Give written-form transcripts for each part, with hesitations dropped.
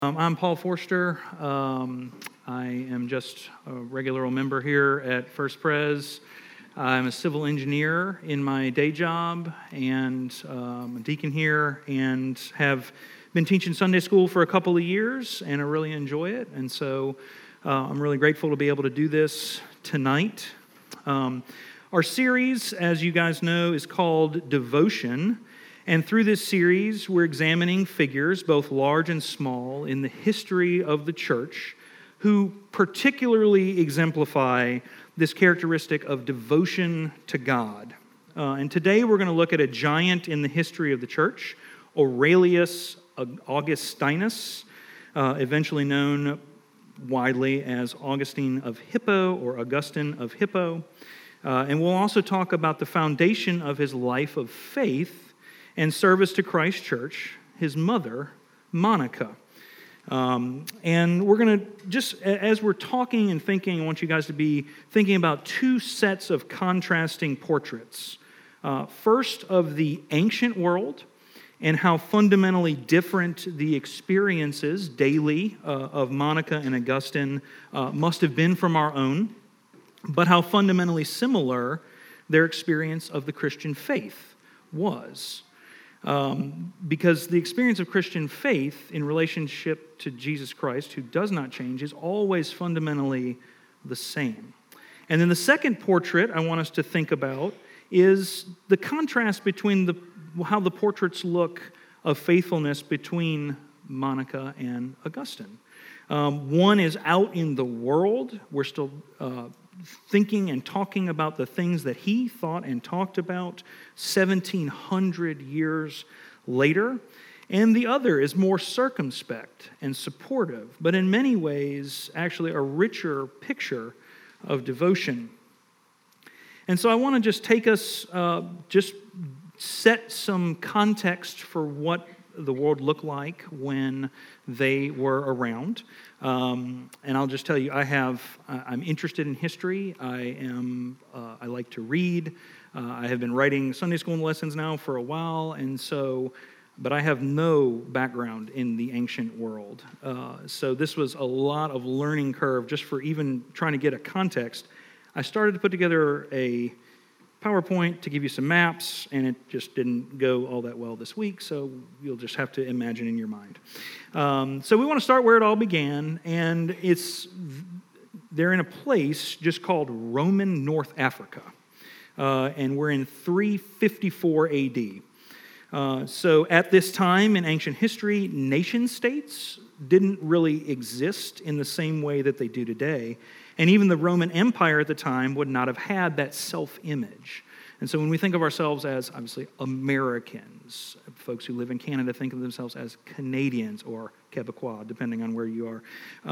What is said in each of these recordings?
I'm Paul Forster. I am just a regular old member here at First Pres. I'm a civil engineer in my day job and a deacon here, and have been teaching Sunday school for a couple of years, and I really enjoy it. And so I'm really grateful to be able to do this tonight. Our series, as you guys know, is called Devotion. And through this series, we're examining figures, both large and small, in the history of the church who particularly exemplify this characteristic of devotion to God. And today we're going to look at a giant in the history of the church, Aurelius Augustinus, eventually known widely as Augustine of Hippo or Augustine of Hippo. And we'll also talk about the foundation of his life of faith and service to Christ Church, his mother, Monica. And we're going to, just as we're talking and thinking, I want you guys to be thinking about two sets of contrasting portraits. First, of the ancient world and how fundamentally different the experiences daily of Monica and Augustine must have been from our own, but how fundamentally similar their experience of the Christian faith was. Because the experience of Christian faith in relationship to Jesus Christ, who does not change, is always fundamentally the same. And then the second portrait I want us to think about is the contrast between how the portraits look of faithfulness between Monica and Augustine. One is out in the world. We're still thinking and talking about the things that he thought and talked about 1,700 years later. And the other is more circumspect and supportive, but in many ways actually a richer picture of devotion. And so I want to just take us, just set some context for what the world looked like when they were around. And I'll just tell you, I'm interested in history. I like to read. I have been writing Sunday school lessons now for a while, but I have no background in the ancient world. So this was a lot of learning curve just for even trying to get a context. I started to put together a PowerPoint to give you some maps, and it just didn't go all that well this week, so you'll just have to imagine in your mind. So we want to start where it all began, and they're in a place just called Roman North Africa, and we're in 354 AD. So at this time in ancient history, nation-states didn't really exist in the same way that they do today. And even the Roman Empire at the time would not have had that self-image. And so when we think of ourselves as, obviously, Americans, folks who live in Canada think of themselves as Canadians or Quebecois, depending on where you are.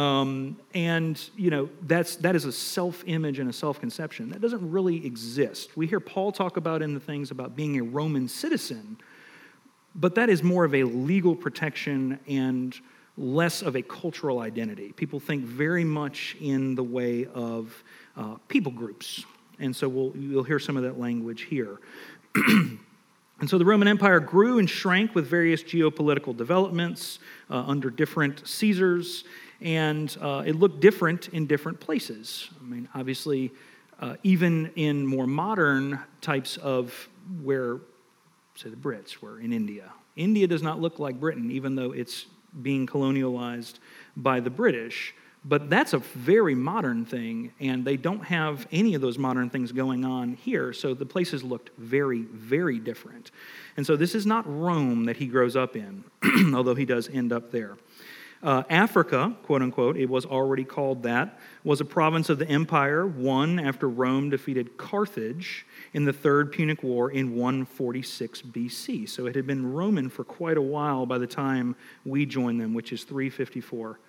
And, that is a self-image and a self-conception. That doesn't really exist. We hear Paul talk about in the things about being a Roman citizen, but that is more of a legal protection and less of a cultural identity. People think very much in the way of people groups. And so you'll hear some of that language here. And so the Roman Empire grew and shrank with various geopolitical developments under different Caesars, and it looked different in different places. I mean, obviously, even in more modern types of where, say, the Brits were in India. India does not look like Britain, even though it's being colonialized by the British, but that's a very modern thing, and they don't have any of those modern things going on here, so the places looked very, very different. And so this is not Rome that he grows up in, although he does end up there. Africa, quote-unquote, it was already called that, was a province of the empire, won after Rome defeated Carthage in the Third Punic War in 146 BC. So it had been Roman for quite a while by the time we joined them, which is 354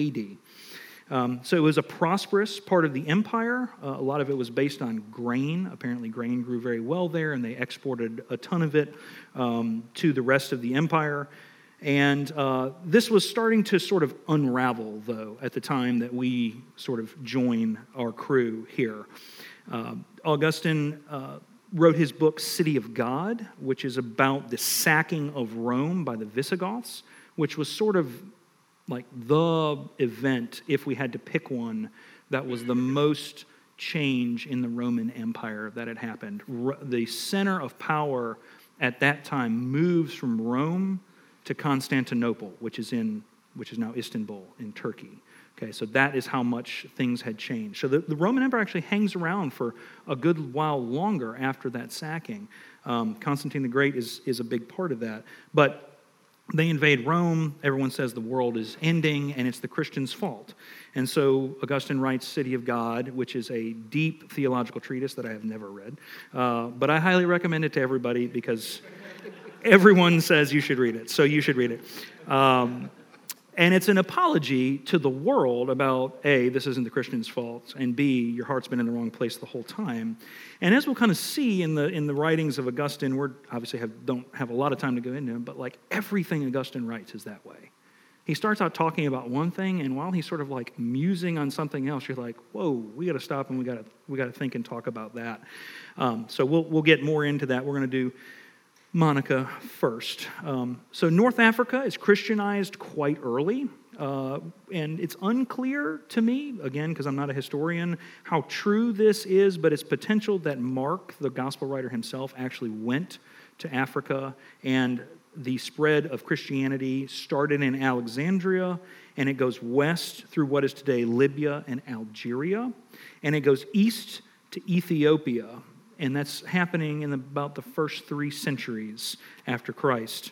AD. So it was a prosperous part of the empire. A lot of it was based on grain. Apparently grain grew very well there, and they exported a ton of it to the rest of the empire. And this was starting to sort of unravel, though, at the time that we sort of join our crew here. Augustine wrote his book, City of God, which is about the sacking of Rome by the Visigoths, which was sort of like the event, if we had to pick one, that was the most change in the Roman Empire that had happened. The center of power at that time moves from Rome to Constantinople, which is now Istanbul in Turkey. Okay, so that is how much things had changed. So the Roman Empire actually hangs around for a good while longer after that sacking. Constantine the Great is a big part of that. But they invade Rome, everyone says the world is ending, and it's the Christians' fault. And so Augustine writes City of God, which is a deep theological treatise that I have never read. But I highly recommend it to everybody because everyone says you should read it, so you should read it. And it's an apology to the world about, A, this isn't the Christian's fault, and B, your heart's been in the wrong place the whole time. And as we'll kind of see in the writings of Augustine, we obviously don't have a lot of time to go into them, but like everything Augustine writes is that way. He starts out talking about one thing, and while he's sort of like musing on something else, you're like, whoa, we got to stop and we got to think and talk about that. So we'll get more into that. We're going to do Monica first. So North Africa is Christianized quite early, and it's unclear to me, again, because I'm not a historian, how true this is, but it's potential that Mark, the gospel writer himself, actually went to Africa, and the spread of Christianity started in Alexandria, and it goes west through what is today Libya and Algeria, and it goes east to Ethiopia. And that's happening in about the first 3 centuries after Christ.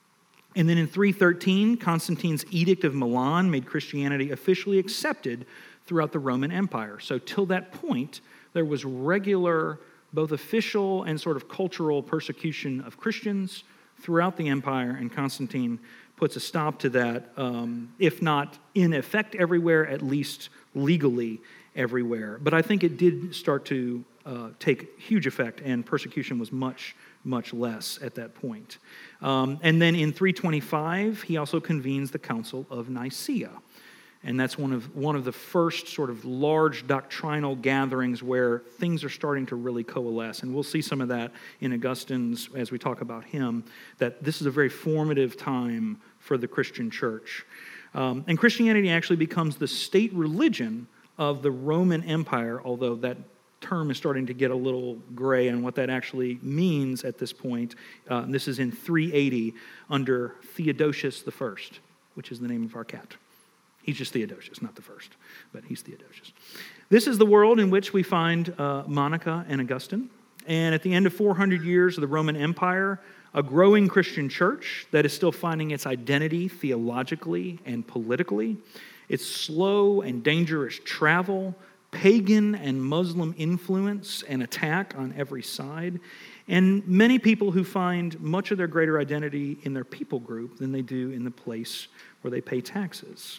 And then in 313, Constantine's Edict of Milan made Christianity officially accepted throughout the Roman Empire. So till that point, there was regular, both official and sort of cultural persecution of Christians throughout the empire, and Constantine puts a stop to that, if not in effect everywhere, at least legally everywhere. But I think it did start to take huge effect, and persecution was much, much less at that point. And then in 325, he also convenes the Council of Nicaea. And that's one of the first sort of large doctrinal gatherings where things are starting to really coalesce. And we'll see some of that in Augustine's, as we talk about him, that this is a very formative time for the Christian church. And Christianity actually becomes the state religion of the Roman Empire, although that term is starting to get a little gray on what that actually means at this point. This is in 380 under Theodosius I, which is the name of our cat. He's just Theodosius, not the first, but he's Theodosius. This is the world in which we find Monica and Augustine. And at the end of 400 years of the Roman Empire, a growing Christian church that is still finding its identity theologically and politically. It's slow and dangerous travel, pagan and Muslim influence and attack on every side, and many people who find much of their greater identity in their people group than they do in the place where they pay taxes.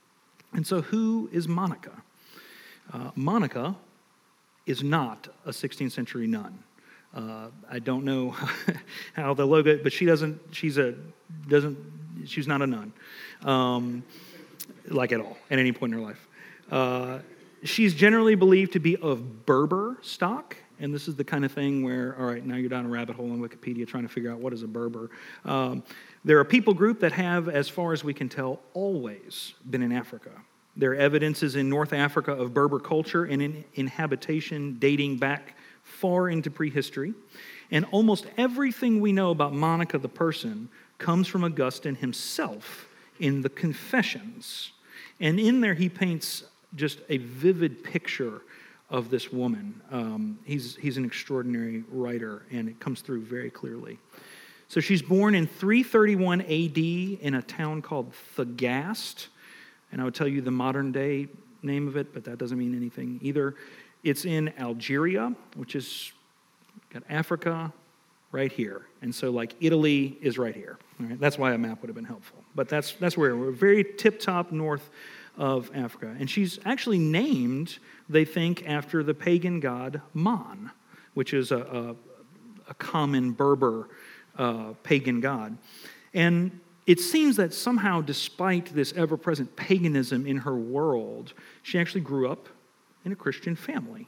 And so who is Monica? Monica is not a 16th century nun. I don't know how the logo, but she's not a nun, like at all, at any point in her life. She's generally believed to be of Berber stock, and this is the kind of thing where, all right, now you're down a rabbit hole on Wikipedia trying to figure out what is a Berber. They're a people group that have, as far as we can tell, always been in Africa. There are evidences in North Africa of Berber culture and in habitation dating back far into prehistory. And almost everything we know about Monica the person comes from Augustine himself in the Confessions. And in there he paints just a vivid picture of this woman. He's an extraordinary writer, and it comes through very clearly. So she's born in 331 AD in a town called Thagaste, and I would tell you the modern day name of it, but that doesn't mean anything either. It's in Algeria, which is got Africa right here, and so like Italy is right here. All right? That's why a map would have been helpful. But that's where we're very tip-top north of Africa. And she's actually named, they think, after the pagan god Mon, which is a common Berber pagan god. And it seems that somehow, despite this ever-present paganism in her world, she actually grew up in a Christian family.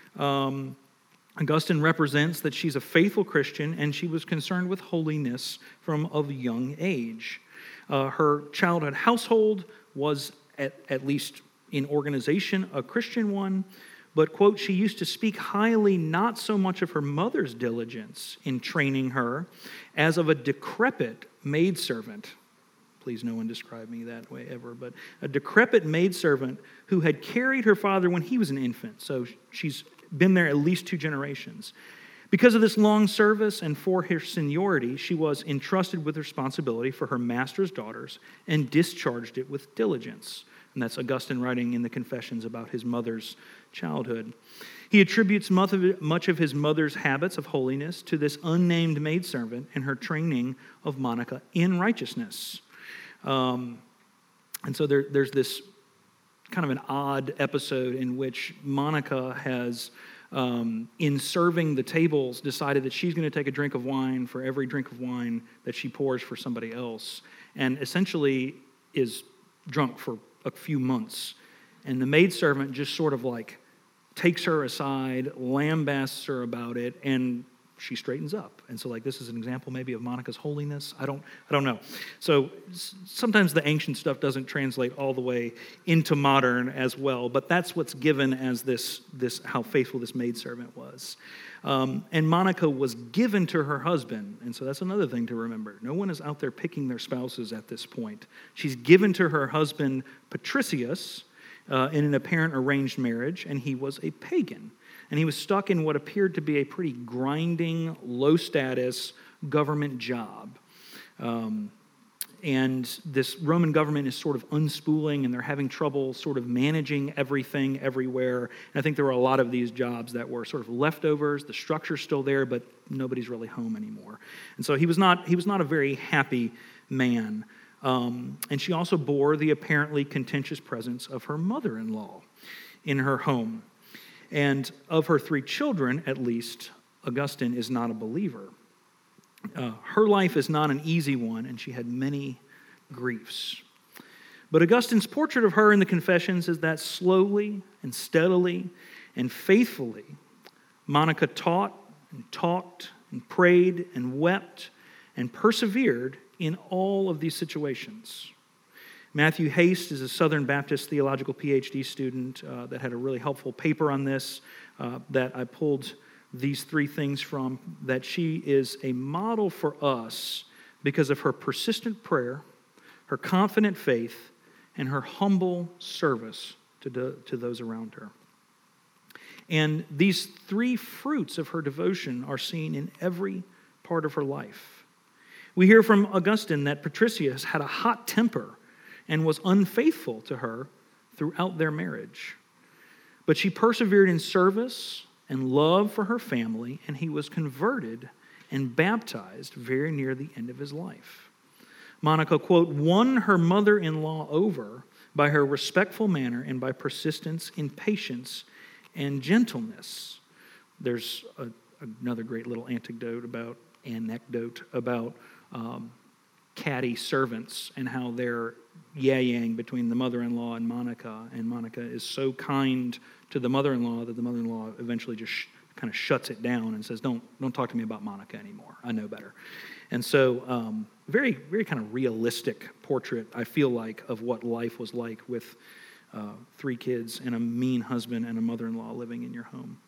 Augustine represents that she's a faithful Christian, and she was concerned with holiness from a young age. Her childhood household was, at least in organization, a Christian one. But, quote, she used to speak highly not so much of her mother's diligence in training her as of a decrepit maidservant. Please no one describe me that way ever, but a decrepit maidservant who had carried her father when he was an infant. So she's been there at least 2 generations. Because of this long service and for her seniority, she was entrusted with responsibility for her master's daughters and discharged it with diligence. And that's Augustine writing in the Confessions about his mother's childhood. He attributes much of his mother's habits of holiness to this unnamed maidservant and her training of Monica in righteousness. And so there's this kind of an odd episode in which Monica has, in serving the tables, decided that she's going to take a drink of wine for every drink of wine that she pours for somebody else, and essentially is drunk for a few months. And the maidservant just sort of like takes her aside, lambasts her about it, and she straightens up. And so, like, this is an example maybe of Monica's holiness. I don't know. So sometimes the ancient stuff doesn't translate all the way into modern as well, but that's what's given as this how faithful this maidservant was. And Monica was given to her husband, and so that's another thing to remember. No one is out there picking their spouses at this point. She's given to her husband Patricius in an apparent arranged marriage, and he was a pagan. And he was stuck in what appeared to be a pretty grinding, low-status government job. And this Roman government is sort of unspooling, and they're having trouble sort of managing everything everywhere. And I think there were a lot of these jobs that were sort of leftovers. The structure's still there, but nobody's really home anymore. And so he was not a very happy man. And she also bore the apparently contentious presence of her mother-in-law in her home. And of her 3 children, at least, Augustine is not a believer. Her life is not an easy one, and she had many griefs. But Augustine's portrait of her in the Confessions is that slowly and steadily and faithfully, Monica taught and talked and prayed and wept and persevered in all of these situations. Matthew Haste is a Southern Baptist theological PhD student that had a really helpful paper on this that I pulled these 3 things from, that she is a model for us because of her persistent prayer, her confident faith, and her humble service to those around her. And these 3 fruits of her devotion are seen in every part of her life. We hear from Augustine that Patricius had a hot temper and was unfaithful to her throughout their marriage. But she persevered in service and love for her family, and he was converted and baptized very near the end of his life. Monica, quote, won her mother-in-law over by her respectful manner and by persistence in patience and gentleness. There's another great little anecdote about catty servants and how they're yay-yang between the mother-in-law and Monica is so kind to the mother-in-law that the mother-in-law eventually just kind of shuts it down and says, don't talk to me about Monica anymore. I know better. And so very, very kind of realistic portrait, I feel like, of what life was like with 3 kids and a mean husband and a mother-in-law living in your home.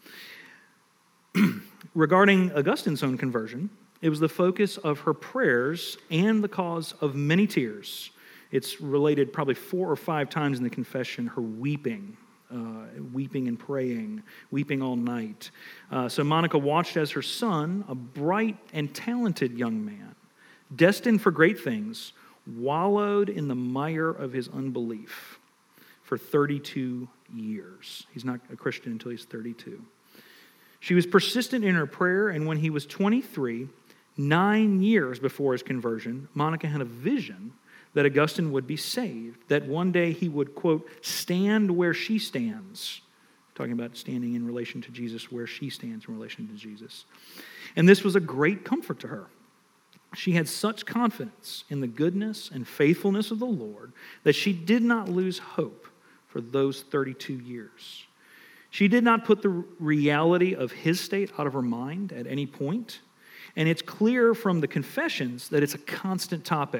Regarding Augustine's own conversion, it was the focus of her prayers and the cause of many tears. It's related probably 4 or 5 times in the confession, her weeping and praying, weeping all night. So Monica watched as her son, a bright and talented young man, destined for great things, wallowed in the mire of his unbelief for 32 years. He's not a Christian until he's 32. She was persistent in her prayer, and when he was 23, 9 years before his conversion, Monica had a vision that Augustine would be saved, that one day he would, quote, stand where she stands, talking about standing in relation to Jesus, where she stands in relation to Jesus. And this was a great comfort to her. She had such confidence in the goodness and faithfulness of the Lord that she did not lose hope for those 32 years. She did not put the reality of his state out of her mind at any point. And it's clear from the confessions that it's a constant topic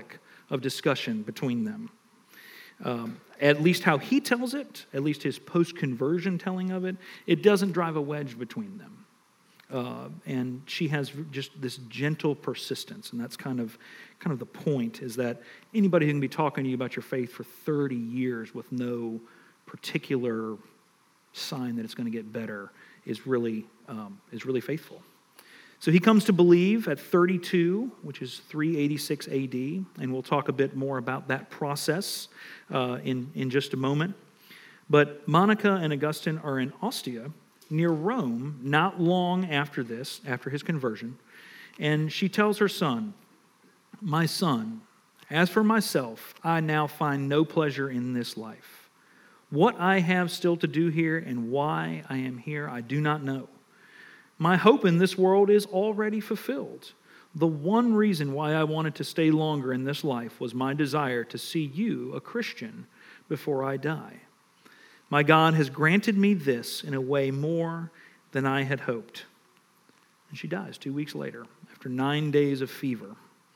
of discussion between them. At least how he tells it, at least his post-conversion telling of it, it doesn't drive a wedge between them. And she has just this gentle persistence, and that's kind of the point, is that anybody who can be talking to you about your faith for 30 years with no particular sign that it's going to get better is really faithful. So he comes to believe at 32, which is 386 AD, and we'll talk a bit more about that process in just a moment. But Monica and Augustine are in Ostia, near Rome, not long after this, after his conversion, and she tells her son, "My son, as for myself, I now find no pleasure in this life. What I have still to do here and why I am here, I do not know. My hope in this world is already fulfilled. The one reason why I wanted to stay longer in this life was my desire to see you, a Christian, before I die. My God has granted me this in a way more than I had hoped." And she dies 2 weeks later, after 9 days of fever.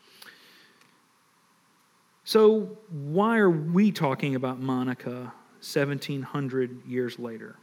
So why are we talking about Monica 1,700 years later?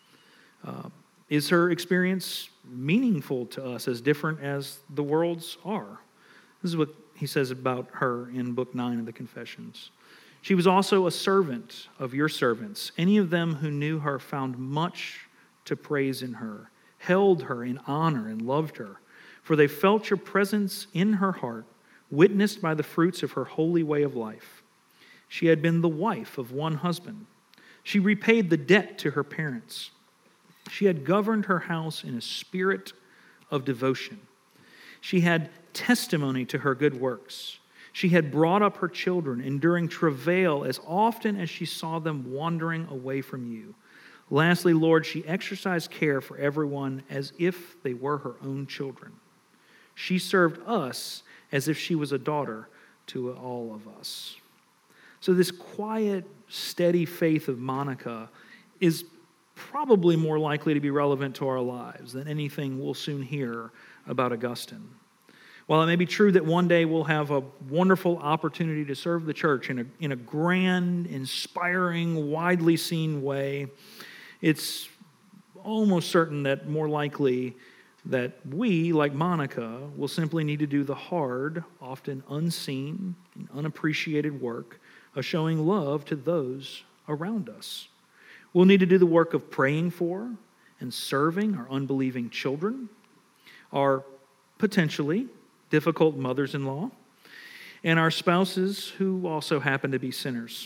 Is her experience meaningful to us, as different as the world's are? This is what he says about her in Book 9 of the Confessions. "She was also a servant of your servants. Any of them who knew her found much to praise in her, held her in honor and loved her, for they felt your presence in her heart, witnessed by the fruits of her holy way of life. She had been the wife of one husband. She repaid the debt to her parents. She had governed her house in a spirit of devotion. She had testimony to her good works. She had brought up her children, enduring travail as often as she saw them wandering away from you. Lastly, Lord, she exercised care for everyone as if they were her own children. She served us as if she was a daughter to all of us." So this quiet, steady faith of Monica is probably more likely to be relevant to our lives than anything we'll soon hear about Augustine. While it may be true that one day we'll have a wonderful opportunity to serve the church in a grand, inspiring, widely seen way, it's almost certain that more likely that we, like Monica, will simply need to do the hard, often unseen and unappreciated work of showing love to those around us. We'll need to do the work of praying for and serving our unbelieving children, our potentially difficult mothers-in-law, and our spouses who also happen to be sinners.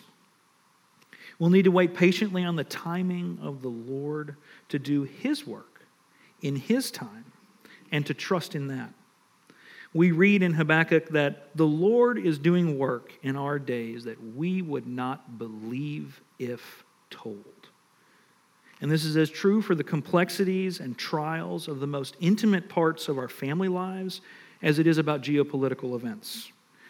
We'll need to wait patiently on the timing of the Lord to do His work in His time and to trust in that. We read in Habakkuk that the Lord is doing work in our days that we would not believe if told. And this is as true for the complexities and trials of the most intimate parts of our family lives as it is about geopolitical events.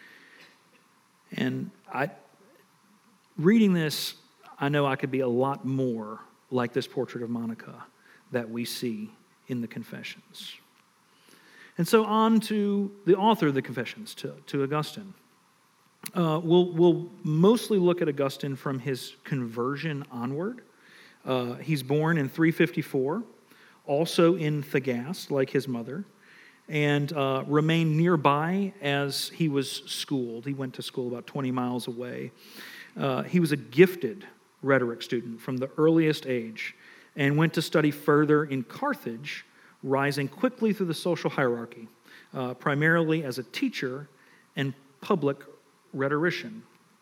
And reading this, I know I could be a lot more like this portrait of Monica that we see in the Confessions. And so on to the author of the Confessions, to Augustine. We'll mostly look at Augustine from his conversion onward. He's born in 354, also in Thagaste, like his mother, and remained nearby as he was schooled. He went to school about 20 miles away. He was a gifted rhetoric student from the earliest age and went to study further in Carthage, rising quickly through the social hierarchy, primarily as a teacher and public rhetorician.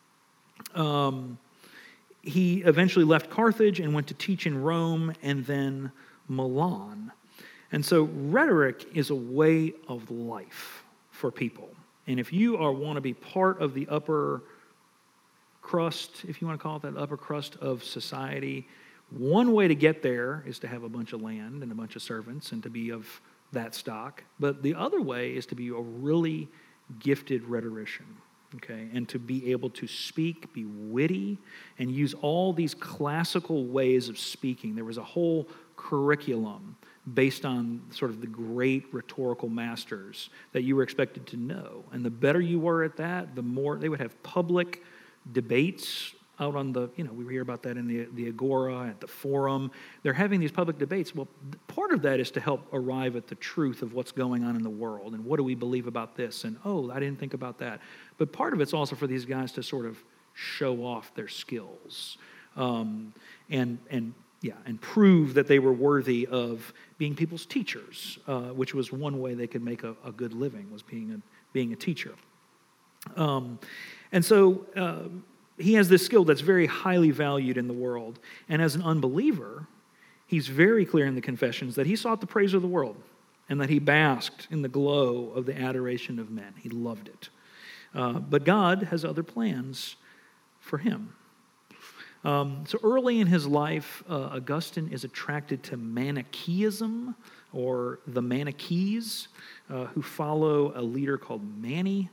He eventually left Carthage and went to teach in Rome and then Milan. And so rhetoric is a way of life for people. And if you want to be part of the upper crust, if you want to call it that, upper crust of society, one way to get there is to have a bunch of land and a bunch of servants and to be of that stock. But the other way is to be a really gifted rhetorician. Okay, and to be able to speak, be witty, and use all these classical ways of speaking. There was a whole curriculum based on sort of the great rhetorical masters that you were expected to know. And the better you were at that, the more they would have public debates out on the, we hear about that in the Agora, at the Forum. They're having these public debates. Well, part of that is to help arrive at the truth of what's going on in the world and what do we believe about this, and I didn't think about that. But part of it's also for these guys to sort of show off their skills and prove that they were worthy of being people's teachers, which was one way they could make a good living, was being a teacher. And so he has this skill that's very highly valued in the world. And as an unbeliever, he's very clear in the Confessions that he sought the praise of the world and that he basked in the glow of the adoration of men. He loved it. But God has other plans for him. So early in his life, Augustine is attracted to Manichaeism, or the Manichees, who follow a leader called Mani.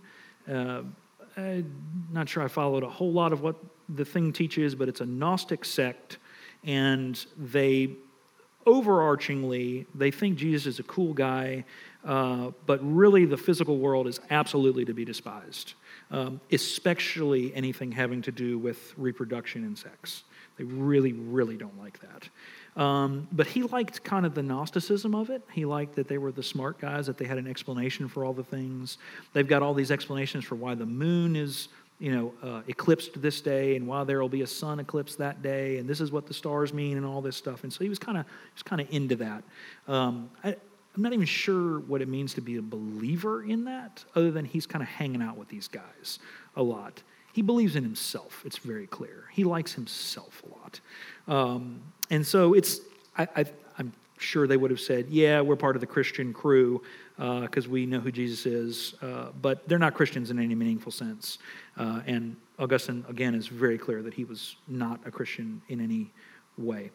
I'm not sure I followed a whole lot of what the thing teaches, but it's a Gnostic sect, and they overarchingly, they think Jesus is a cool guy, but really the physical world is absolutely to be despised, especially anything having to do with reproduction and sex. They really, really don't like that. But he liked kind of the Gnosticism of it. He liked that they were the smart guys, that they had an explanation for all the things. They've got all these explanations for why the moon is, eclipsed this day, and why there will be a sun eclipse that day, and this is what the stars mean, and all this stuff. And so he was kind of into that. I'm not even sure what it means to be a believer in that, other than he's kind of hanging out with these guys a lot. He believes in himself. It's very clear. He likes himself a lot. And so I'm sure they would have said, yeah, we're part of the Christian crew because we know who Jesus is, but they're not Christians in any meaningful sense. And Augustine, again, is very clear that he was not a Christian in any way.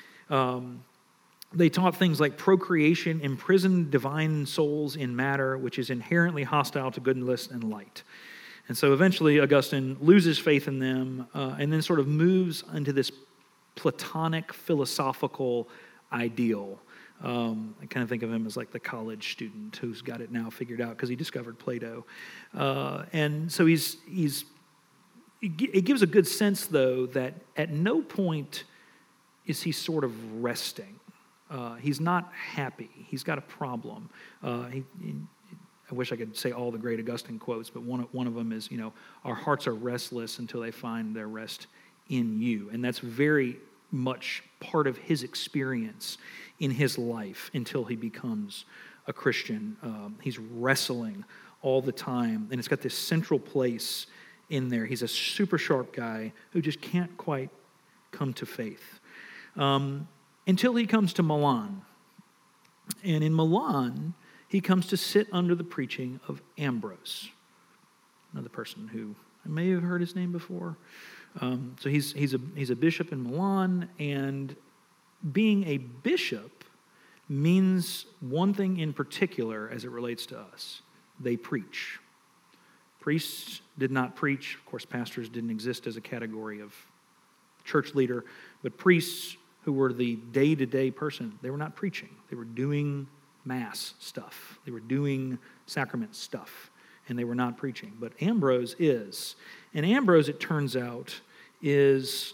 They taught things like procreation imprisoned divine souls in matter, which is inherently hostile to goodness and light. And so eventually Augustine loses faith in them and then sort of moves into this Platonic philosophical ideal. I kind of think of him as like the college student who's got it now figured out because he discovered Plato. And so it gives a good sense, though, that at no point is he sort of resting. He's not happy. He's got a problem. I wish I could say all the great Augustine quotes, but one of them is, our hearts are restless until they find their rest in you. And that's very much part of his experience in his life until he becomes a Christian. He's wrestling all the time, and it's got this central place in there. He's a super sharp guy who just can't quite come to faith until he comes to Milan. And in Milan, he comes to sit under the preaching of Ambrose, another person who I may have heard his name before. So he's a bishop in Milan, and being a bishop means one thing in particular as it relates to us. They preach. Priests did not preach. Of course, pastors didn't exist as a category of church leader, but priests who were the day-to-day person, they were not preaching. They were doing mass stuff. They were doing sacrament stuff, and they were not preaching. But Ambrose is. And Ambrose, it turns out, is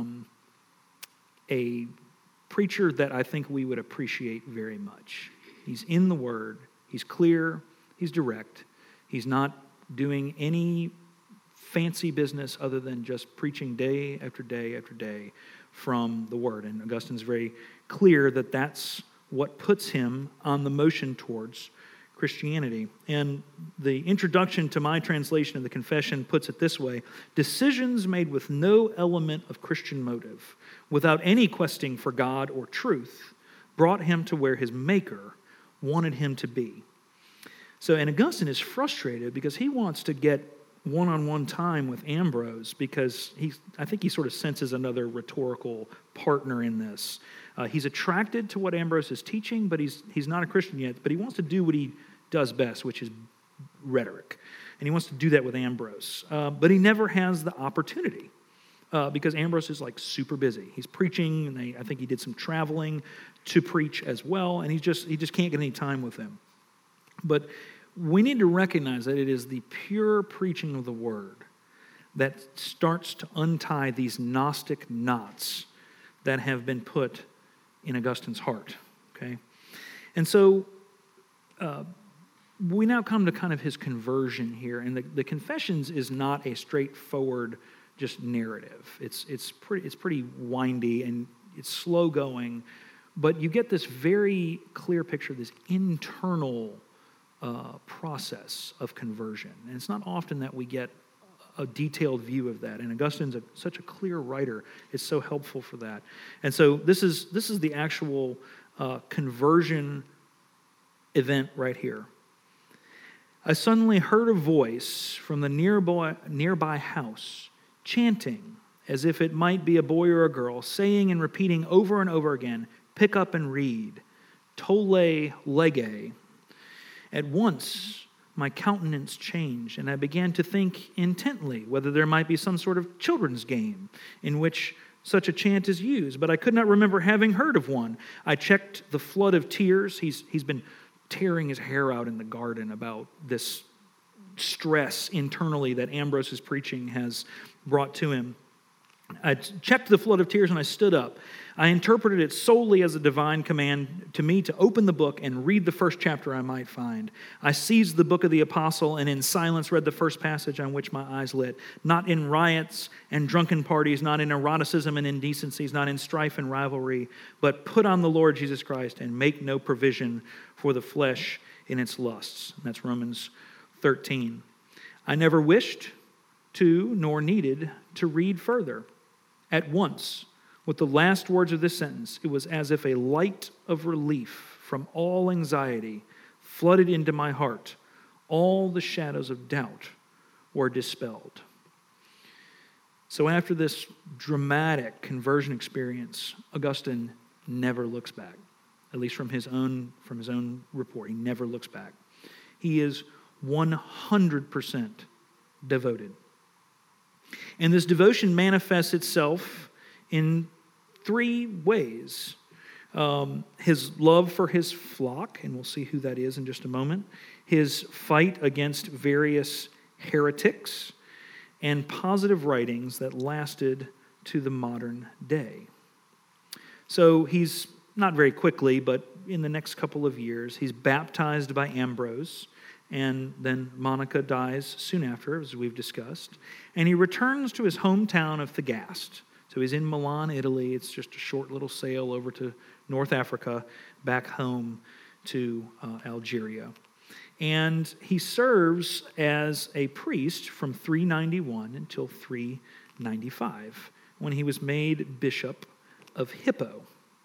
a preacher that I think we would appreciate very much. He's in the Word. He's clear. He's direct. He's not doing any fancy business other than just preaching day after day after day from the Word. And Augustine's very clear that that's what puts him on the motion towards Christianity. And the introduction to my translation of the Confession puts it this way: decisions made with no element of Christian motive, without any questing for God or truth, brought him to where his Maker wanted him to be. So, and Augustine is frustrated because he wants to get one-on-one time with Ambrose because I think he sort of senses another rhetorical partner in this. He's attracted to what Ambrose is teaching, but he's not a Christian yet, but he wants to do what he does best, which is rhetoric. And he wants to do that with Ambrose. But he never has the opportunity. because Ambrose is like super busy. He's preaching, and I think he did some traveling to preach as well, and he just can't get any time with them. But we need to recognize that it is the pure preaching of the word that starts to untie these Gnostic knots that have been put in Augustine's heart, okay? And so we now come to kind of his conversion here, and the Confessions is not a straightforward just narrative. It's pretty windy and it's slow going, but you get this very clear picture of this internal process of conversion, and it's not often that we get a detailed view of that. And Augustine's such a clear writer; it's so helpful for that. And so this is the actual conversion event right here. I suddenly heard a voice from the nearby house, chanting as if it might be a boy or a girl, saying and repeating over and over again, "Pick up and read, tolle lege." At once my countenance changed, and I began to think intently whether there might be some sort of children's game in which such a chant is used, but I could not remember having heard of one. I checked the flood of tears. He's been tearing his hair out in the garden about this stress internally that Ambrose's preaching has brought to him. I checked the flood of tears and I stood up. I interpreted it solely as a divine command to me to open the book and read the first chapter I might find. I seized the book of the apostle and in silence read the first passage on which my eyes lit. Not in riots and drunken parties, not in eroticism and indecencies, not in strife and rivalry, but put on the Lord Jesus Christ and make no provision for the flesh in its lusts. And that's Romans 13. I never wished to nor needed to read further. At once, with the last words of this sentence, it was as if a light of relief from all anxiety flooded into my heart. All the shadows of doubt were dispelled. So after this dramatic conversion experience, Augustine never looks back. At least from his own report, he never looks back. He is 100% devoted. And this devotion manifests itself in three ways. His love for his flock, and we'll see who that is in just a moment, his fight against various heretics, and positive writings that lasted to the modern day. So he's, not very quickly, but in the next couple of years, he's baptized by Ambrose, and then Monica dies soon after, as we've discussed. And he returns to his hometown of Thagaste. So he's in Milan, Italy. It's just a short little sail over to North Africa, back home to Algeria. And he serves as a priest from 391 until 395, when he was made bishop of Hippo.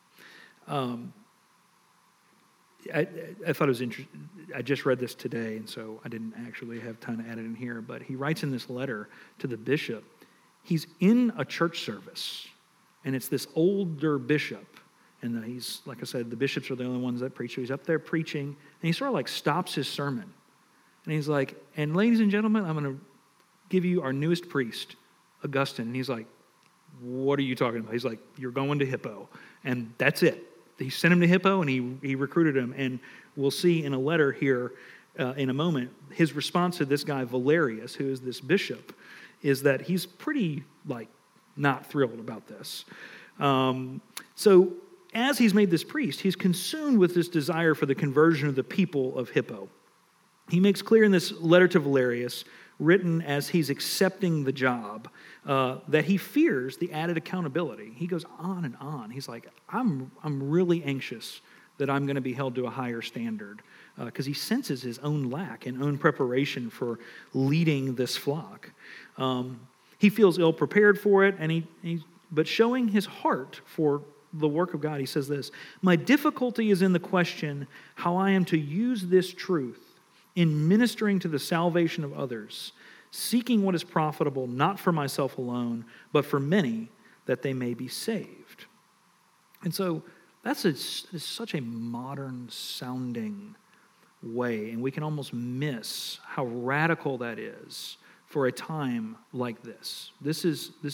I thought it was interesting. I just read this today, and so I didn't actually have time to add it in here, but he writes in this letter to the bishop, he's in a church service, and it's this older bishop, and he's, like I said, the bishops are the only ones that preach, so he's up there preaching, and he sort of like stops his sermon, and he's like, and ladies and gentlemen, I'm going to give you our newest priest, Augustine, and he's like, what are you talking about? He's like, you're going to Hippo, and that's it. He sent him to Hippo, and he recruited him. And we'll see in a letter here in a moment, his response to this guy, Valerius, who is this bishop, is that he's pretty, not thrilled about this. So as he's made this priest, he's consumed with this desire for the conversion of the people of Hippo. He makes clear in this letter to Valerius, written as he's accepting the job, that he fears the added accountability. He goes on and on. He's like, I'm really anxious that I'm going to be held to a higher standard, because he senses his own lack and own preparation for leading this flock. He feels ill-prepared for it, but showing his heart for the work of God, he says this, my difficulty is in the question how I am to use this truth in ministering to the salvation of others, seeking what is profitable, not for myself alone, but for many, that they may be saved. And so that's such a modern-sounding way, and we can almost miss how radical that is for a time like this. This is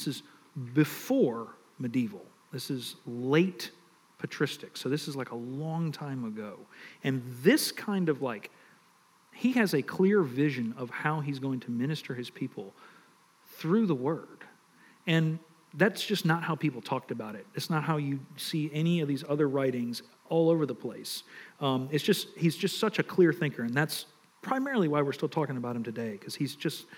before medieval. This is late patristic. So this is like a long time ago. And this kind of like, he has a clear vision of how he's going to minister his people through the word. And that's just not how people talked about it. It's not how you see any of these other writings all over the place. He's just such a clear thinker, and that's primarily why we're still talking about him today, because he's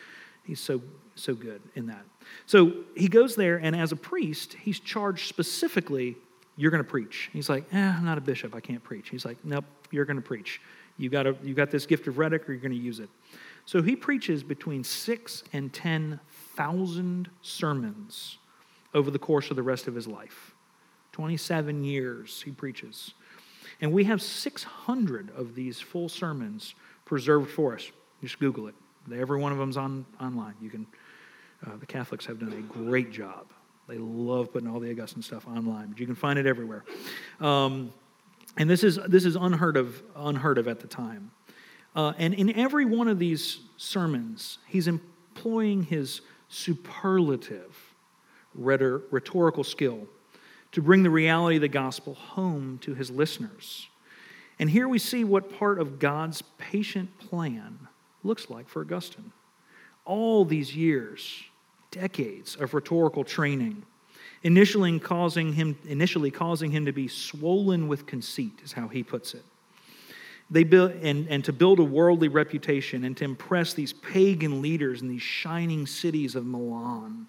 so good in that. So he goes there, and as a priest, he's charged specifically, you're going to preach. He's like, I'm not a bishop, I can't preach. He's like, nope, you're going to preach. You got this gift of rhetoric, or you're going to use it. So he preaches between 6,000 and 10,000 sermons over the course of the rest of his life. 27 years he preaches. And we have 600 of these full sermons preserved for us. Just Google it. Every one of them's online. You can. The Catholics have done a great job. They love putting all the Augustine stuff online, but you can find it everywhere. And this is unheard of at the time. And in every one of these sermons, he's employing his superlative rhetorical skill to bring the reality of the gospel home to his listeners. And here we see what part of God's patient plan looks like for Augustine. All these years, decades of rhetorical training, initially causing him to be swollen with conceit, is how he puts it. They build and to build a worldly reputation and to impress these pagan leaders in these shining cities of Milan.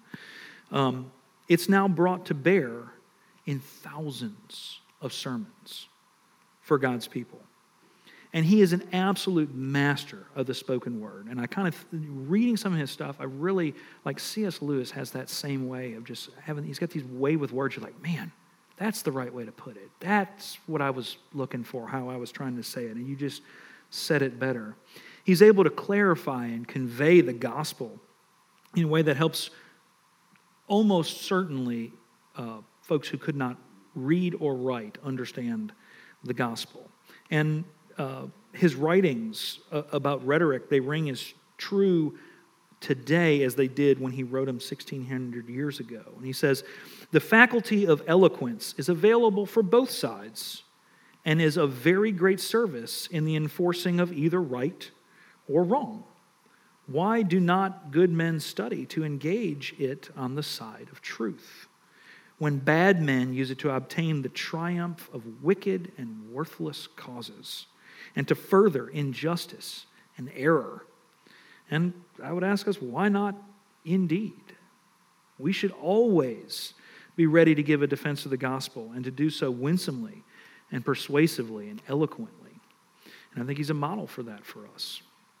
It's now brought to bear in thousands of sermons for God's people. And he is an absolute master of the spoken word. And I kind of, reading some of his stuff, I really, like C.S. Lewis has that same way of just having, he's got these way with words, you're like, man, that's the right way to put it. That's what I was looking for, how I was trying to say it. And you just said it better. He's able to clarify and convey the gospel in a way that helps almost certainly folks who could not read or write understand the gospel. And his writings about rhetoric, they ring as true today as they did when he wrote them 1,600 years ago. And he says, the faculty of eloquence is available for both sides and is of very great service in the enforcing of either right or wrong. Why do not good men study to engage it on the side of truth, when bad men use it to obtain the triumph of wicked and worthless causes, and to further injustice and error? And I would ask us, why not indeed? We should always be ready to give a defense of the gospel and to do so winsomely and persuasively and eloquently. And I think he's a model for that for us.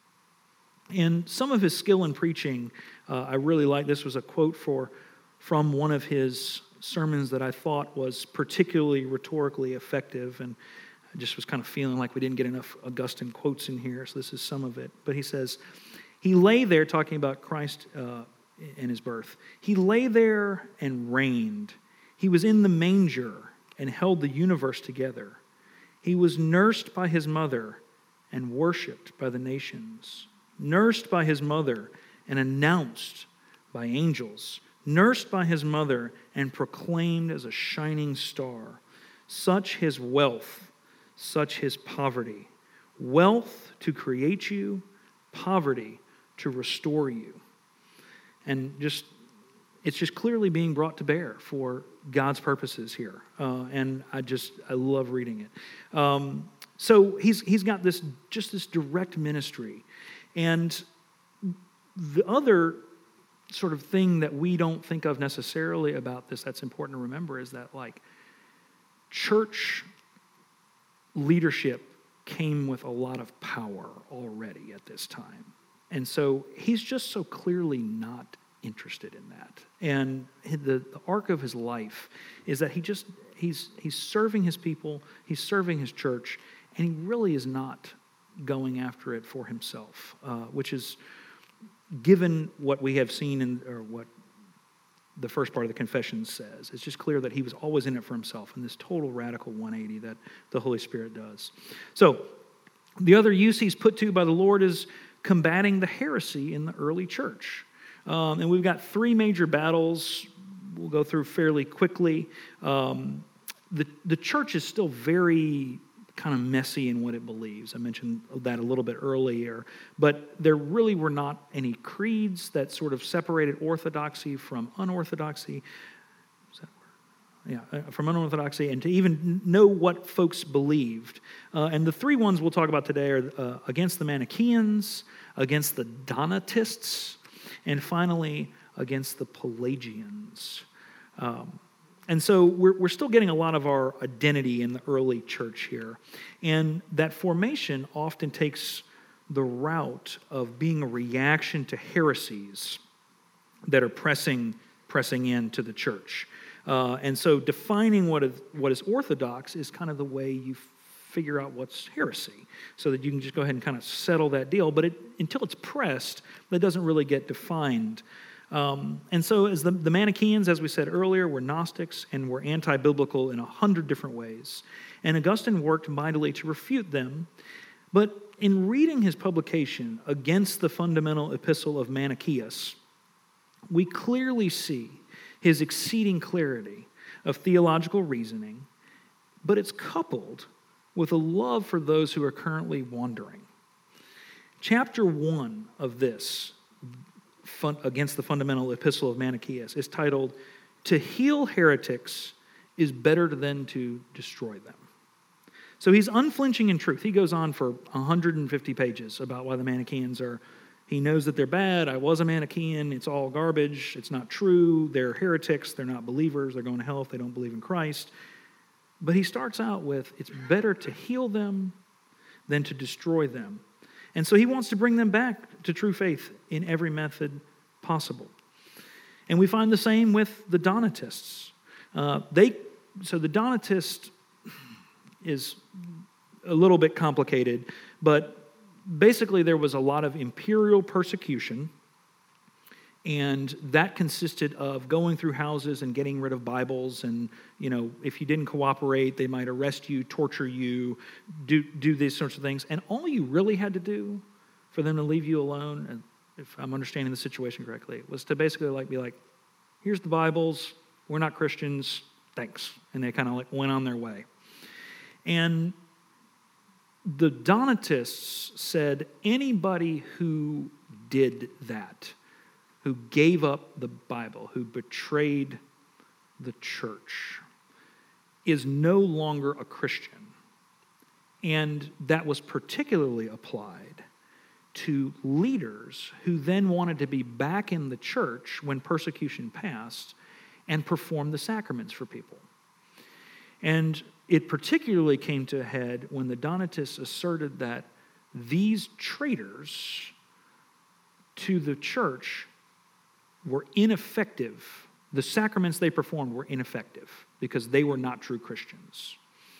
And some of his skill in preaching, I really like. This was a quote from one of his sermons that I thought was particularly rhetorically effective, and I just was kind of feeling like we didn't get enough Augustine quotes in here, so this is some of it. But he says, he lay there, talking about Christ and his birth. He lay there and reigned. He was in the manger and held the universe together. He was nursed by his mother and worshipped by the nations. Nursed by his mother and announced by angels. Nursed by his mother and proclaimed as a shining star. Such his wealth, such his poverty. Wealth to create you, poverty to restore you. And it's just clearly being brought to bear for God's purposes here. And I love reading it. So he's got this direct ministry. And the other sort of thing that we don't think of necessarily about this that's important to remember is that, like, church leadership came with a lot of power already at this time. And so he's just so clearly not interested in that. And the arc of his life is that he's serving his people, he's serving his church, and he really is not going after it for himself, which is, given what we have seen or what the first part of the confession says, it's just clear that he was always in it for himself in this total radical 180 that the Holy Spirit does. So the other use he's put to by the Lord is combating the heresy in the early church. And we've got three major battles we'll go through fairly quickly. The church is still very kind of messy in what it believes. I mentioned that a little bit earlier, but there really were not any creeds that sort of separated orthodoxy from unorthodoxy. From unorthodoxy, and to even know what folks believed. And the three ones we'll talk about today are against the Manichaeans, against the Donatists, and finally against the Pelagians. And so we're still getting a lot of our identity in the early church here. And that formation often takes the route of being a reaction to heresies that are pressing into the church. And so defining what is orthodox is kind of the way you figure out what's heresy, so that you can just go ahead and kind of settle that deal. But until it's pressed, that doesn't really get defined. And so as the Manichaeans, as we said earlier, were Gnostics and were anti-biblical in 100 different ways. And Augustine worked mightily to refute them. But in reading his publication, Against the Fundamental Epistle of Manichaeus, we clearly see his exceeding clarity of theological reasoning, but it's coupled with a love for those who are currently wandering. Chapter 1 of this, Against the Fundamental Epistle of Manichaeus, is titled, "To Heal Heretics is Better Than to Destroy Them." So he's unflinching in truth. He goes on for 150 pages about why the Manichaeans are. He knows that they're bad. I was a Manichaean. It's all garbage. It's not true. They're heretics. They're not believers. They're going to hell if they don't believe in Christ. But he starts out with, it's better to heal them than to destroy them. And so he wants to bring them back to true faith in every method possible. And we find the same with the Donatists. So the Donatist is a little bit complicated, but basically, there was a lot of imperial persecution, and that consisted of going through houses and getting rid of Bibles, and, if you didn't cooperate, they might arrest you, torture you, do these sorts of things. And all you really had to do for them to leave you alone, and if I'm understanding the situation correctly, was to basically be like, here's the Bibles, we're not Christians, thanks. And they kind of went on their way. And the Donatists said anybody who did that, who gave up the Bible, who betrayed the church, is no longer a Christian. And that was particularly applied to leaders who then wanted to be back in the church when persecution passed and perform the sacraments for people. And it particularly came to a head when the Donatists asserted that these traitors to the church were ineffective. The sacraments they performed were ineffective because they were not true Christians.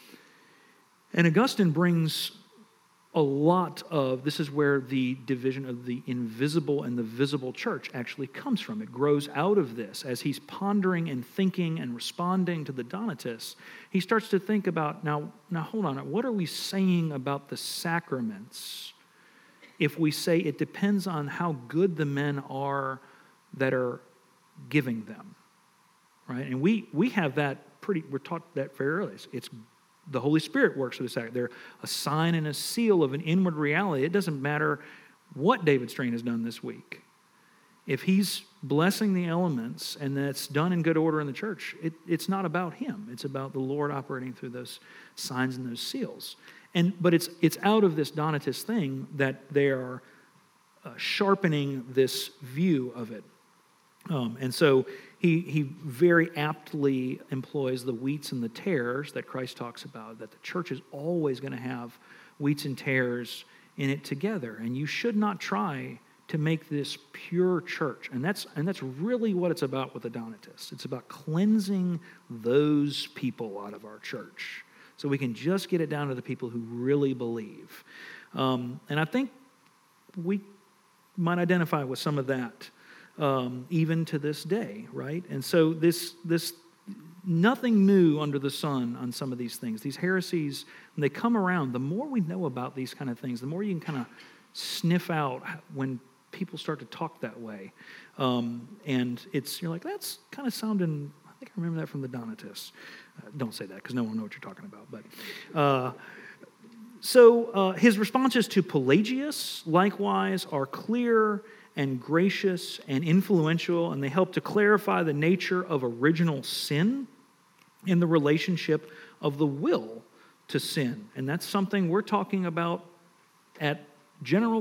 And Augustine brings a lot of, this is where the division of the invisible and the visible church actually comes from. It grows out of this. As he's pondering and thinking and responding to the Donatists, he starts to think about, now hold on, what are we saying about the sacraments if we say it depends on how good the men are that are giving them, right? And we have that we're taught that very early. It's the Holy Spirit works with the sacrament. They're a sign and a seal of an inward reality. It doesn't matter what David Strain has done this week. If he's blessing the elements and that's done in good order in the church, it's not about him. It's about the Lord operating through those signs and those seals. But it's out of this Donatist thing that they are sharpening this view of it. And so he very aptly employs the wheats and the tares that Christ talks about, that the church is always going to have wheats and tares in it together. And you should not try to make this pure church. And that's really what it's about with the Donatists. It's about cleansing those people out of our church so we can just get it down to the people who really believe. And I think we might identify with some of that. Even to this day, right? And so this nothing new under the sun on some of these things. These heresies, when they come around, the more we know about these kind of things, the more you can kind of sniff out when people start to talk that way. And you're like, that's kind of sounding, I think I remember that from the Donatists. Don't say that because no one will know what you're talking about. But So his responses to Pelagius, likewise, are clear and gracious and influential, and they help to clarify the nature of original sin and the relationship of the will to sin. And that's something we're talking about at General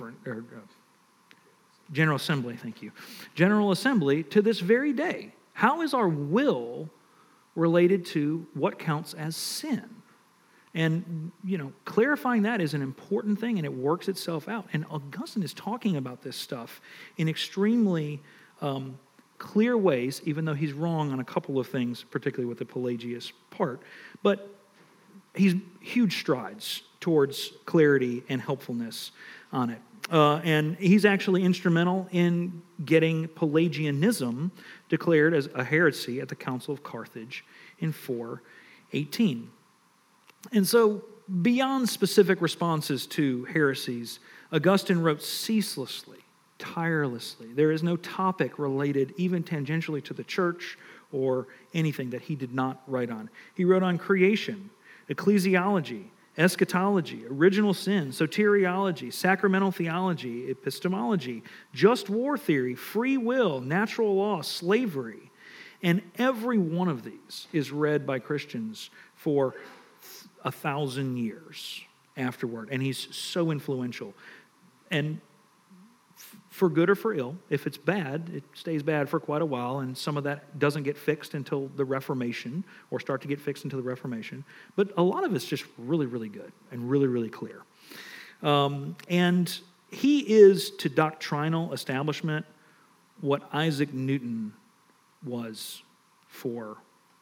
Assembly, thank you. General Assembly to this very day. How is our will related to what counts as sin? And, clarifying that is an important thing, and it works itself out. And Augustine is talking about this stuff in extremely clear ways, even though he's wrong on a couple of things, particularly with the Pelagius part. But he's huge strides towards clarity and helpfulness on it. And he's actually instrumental in getting Pelagianism declared as a heresy at the Council of Carthage in 418. And so, beyond specific responses to heresies, Augustine wrote ceaselessly, tirelessly. There is no topic related even tangentially to the church or anything that he did not write on. He wrote on creation, ecclesiology, eschatology, original sin, soteriology, sacramental theology, epistemology, just war theory, free will, natural law, slavery. And every one of these is read by Christians for 1,000 years afterward. And he's so influential. And for good or for ill, if it's bad, it stays bad for quite a while, and some of that doesn't get fixed until the Reformation, or start to get fixed until the Reformation. But a lot of it's just really, really good and really, really clear. And he is to doctrinal establishment what Isaac Newton was for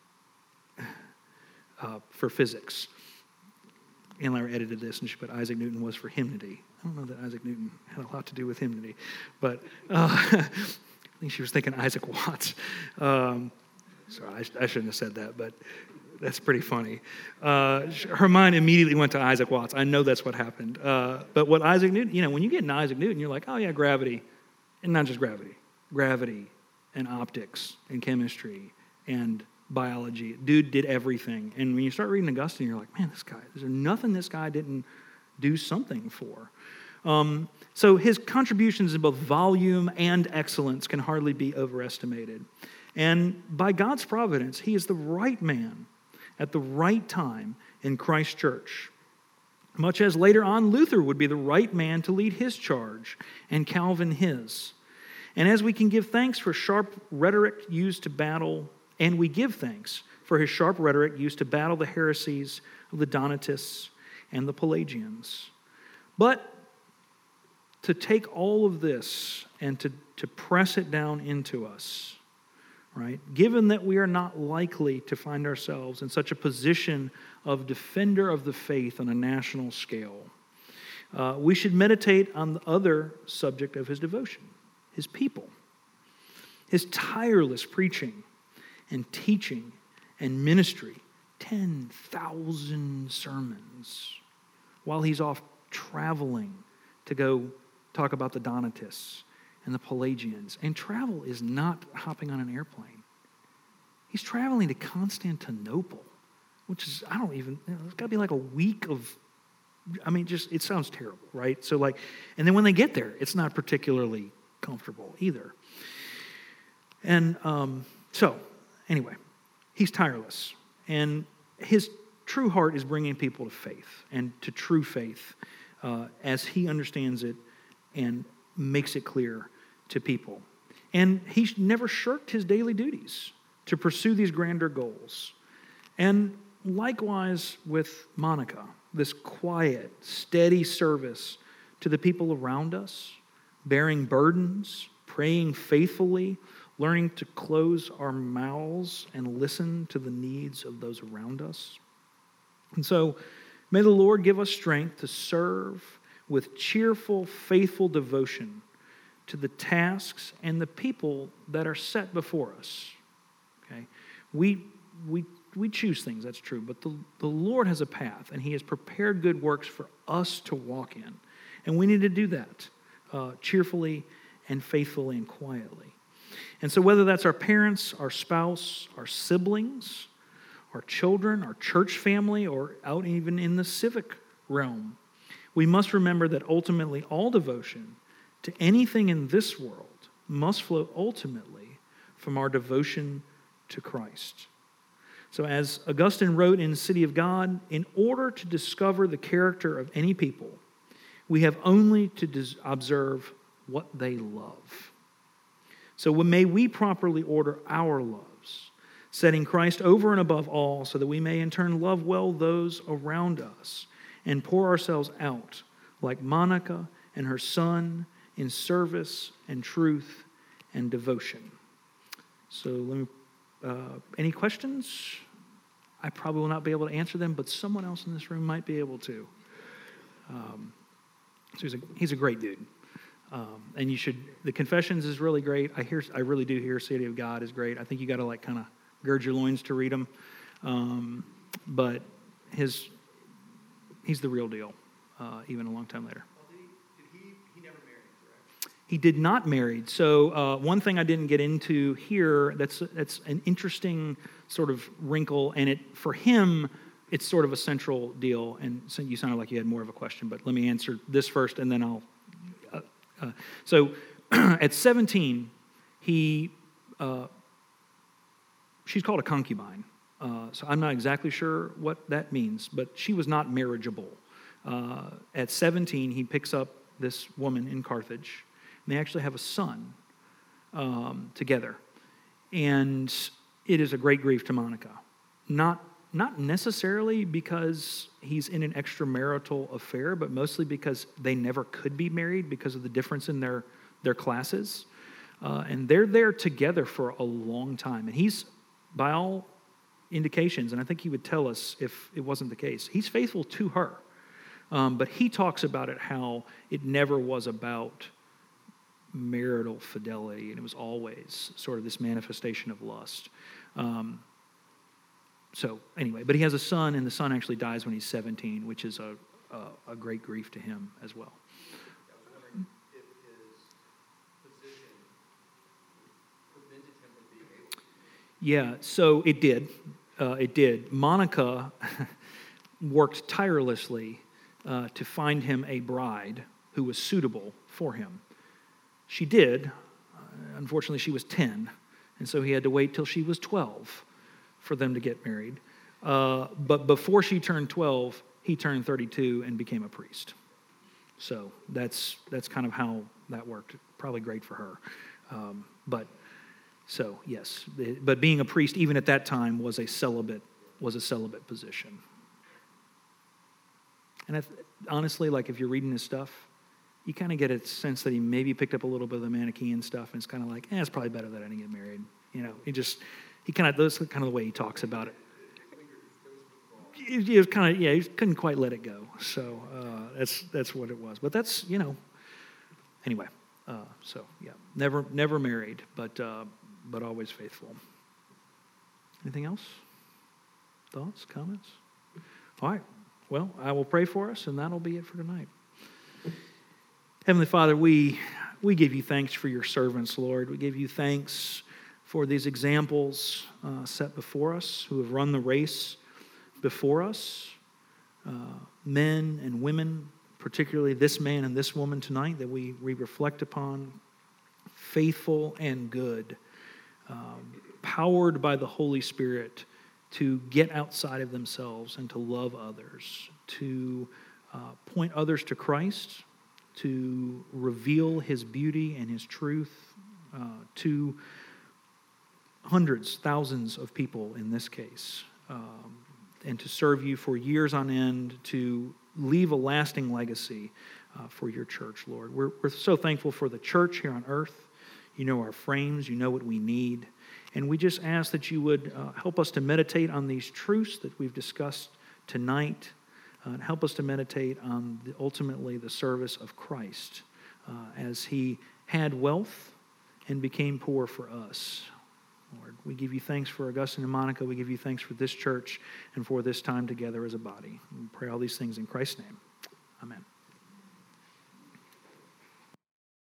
physics. Ann Lauer edited this, and she put Isaac Newton was for hymnody. I don't know that Isaac Newton had a lot to do with hymnody, but I think she was thinking Isaac Watts. Sorry, I shouldn't have said that, but that's pretty funny. Her mind immediately went to Isaac Watts. I know that's what happened. But what Isaac Newton, when you get into Isaac Newton, you're like, oh yeah, gravity. And not just gravity. Gravity and optics and chemistry and biology. Dude did everything. And when you start reading Augustine, you're like, man, this guy, is there nothing this guy didn't do something for? So his contributions in both volume and excellence can hardly be overestimated. And by God's providence, he is the right man at the right time in Christ's church. Much as later on Luther would be the right man to lead his charge and Calvin his. And as we can give thanks for sharp rhetoric used to battle, and we give thanks for his sharp rhetoric used to battle the heresies of the Donatists and the Pelagians. But to take all of this and to press it down into us, right? Given that we are not likely to find ourselves in such a position of defender of the faith on a national scale, we should meditate on the other subject of his devotion, his people. His tireless preaching and teaching and ministry, 10,000 sermons, while he's off traveling to go talk about the Donatists and the Pelagians. And travel is not hopping on an airplane. He's traveling to Constantinople, which is, it's got to be like a week of, it sounds terrible, right? So and then when they get there, it's not particularly comfortable either. And anyway, he's tireless. And his true heart is bringing people to faith and to true faith as he understands it and makes it clear to people. And he never shirked his daily duties to pursue these grander goals. And likewise with Monica, this quiet, steady service to the people around us, bearing burdens, praying faithfully, learning to close our mouths and listen to the needs of those around us. And so, may the Lord give us strength to serve with cheerful, faithful devotion to the tasks and the people that are set before us. Okay? We choose things, that's true, but the Lord has a path, and he has prepared good works for us to walk in. And we need to do that cheerfully and faithfully and quietly. And so whether that's our parents, our spouse, our siblings, our children, our church family, or out even in the civic realm, we must remember that ultimately all devotion to anything in this world must flow ultimately from our devotion to Christ. So as Augustine wrote in City of God, in order to discover the character of any people, we have only to observe what they love. So may we properly order our loves, setting Christ over and above all, so that we may in turn love well those around us and pour ourselves out like Monica and her son in service and truth and devotion. So let me, any questions? I probably will not be able to answer them, but someone else in this room might be able to. So he's a great dude. And you should, the Confessions is really great. I really do hear City of God is great. I think you got to kind of gird your loins to read them. But he's the real deal, even a long time later. He never married, correct? He did not marry. So one thing I didn't get into here, that's an interesting sort of wrinkle, and for him, it's sort of a central deal. And so you sounded like you had more of a question, but let me answer this first, and then I'll. So at 17, she's called a concubine. So I'm not exactly sure what that means, but she was not marriageable. At 17, he picks up this woman in Carthage, and they actually have a son together. And it is a great grief to Monica. Not necessarily because he's in an extramarital affair, but mostly because they never could be married because of the difference in their classes. And they're there together for a long time. And he's, by all indications, and I think he would tell us if it wasn't the case, he's faithful to her. But he talks about it how it never was about marital fidelity, and it was always sort of this manifestation of lust. So anyway, but he has a son, and the son actually dies when he's 17, which is a great grief to him as well. I was wondering if his position prevented him from being able to. Yeah, so it did. It did. Monica worked tirelessly to find him a bride who was suitable for him. She did. Unfortunately, she was 10, and so he had to wait till she was 12 for them to get married. But before she turned 12, he turned 32 and became a priest. So that's kind of how that worked. Probably great for her. So yes, but being a priest even at that time was a celibate position. And honestly, like if you're reading his stuff, you kind of get a sense that he maybe picked up a little bit of the Manichaean stuff, and it's kind of like, it's probably better that I didn't get married. You know, that's kind of the way he talks about it. He was kind of, he couldn't quite let it go. So that's what it was. But that's, anyway. So yeah, never married, but always faithful. Anything else? Thoughts, comments? All right. Well, I will pray for us, and that'll be it for tonight. Heavenly Father, we give you thanks for your servants, Lord. We give you thanks for these examples set before us who have run the race before us, men and women, particularly this man and this woman tonight that we reflect upon, faithful and good, powered by the Holy Spirit to get outside of themselves and to love others, to point others to Christ, to reveal his beauty and his truth to hundreds, thousands of people in this case, and to serve you for years on end, to leave a lasting legacy for your church, Lord. We're so thankful for the church here on earth. You know our frames, you know what we need. And we just ask that you would help us to meditate on these truths that we've discussed tonight, and help us to meditate on ultimately the service of Christ as he had wealth and became poor for us. Lord, we give you thanks for Augustine and Monica. We give you thanks for this church and for this time together as a body. We pray all these things in Christ's name. Amen.